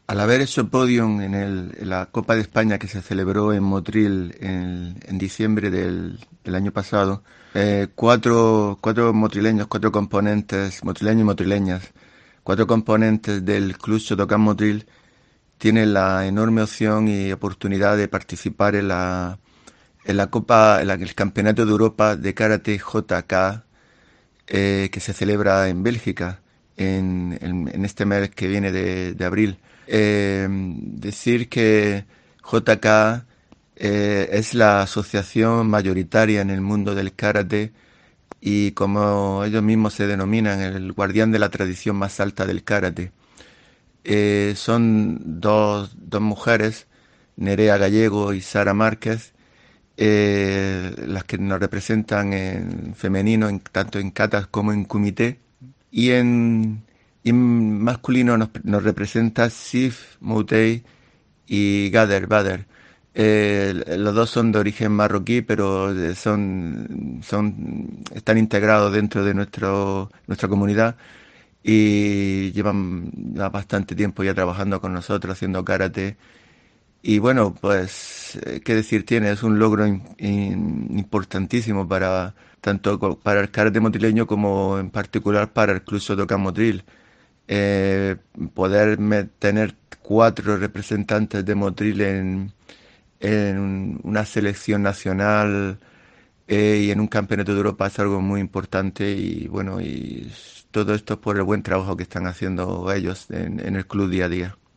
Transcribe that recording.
Al haber hecho podium en la Copa de España que se celebró en Motril en diciembre del año pasado, cuatro motrileños, cuatro componentes, motrileños y motrileñas, cuatro componentes del Club Shotokan Motril tienen la enorme opción y oportunidad de participar en la Copa, el Campeonato de Europa de Karate JK, que se celebra en Bélgica en este mes que viene de abril. Decir que JK es la asociación mayoritaria en el mundo del karate y como ellos mismos se denominan, el guardián de la tradición más alta del karate. Son dos mujeres, Nerea Gallego y Sara Márquez, las que nos representan en femenino, tanto en katas como en kumité. Y en masculino nos representa Sif Moutei y Gader Bader. Los dos son de origen marroquí, pero están integrados dentro de nuestra comunidad y llevan ya bastante tiempo ya trabajando con nosotros, haciendo karate. Y bueno, pues, qué decir tiene, es un logro importantísimo para para el karate motrileño como en particular para el Club Shotokan Motril. Eh, tener cuatro representantes de Motril en una selección nacional y en un campeonato de Europa es algo muy importante y bueno, todo esto es por el buen trabajo que están haciendo ellos en el club día a día.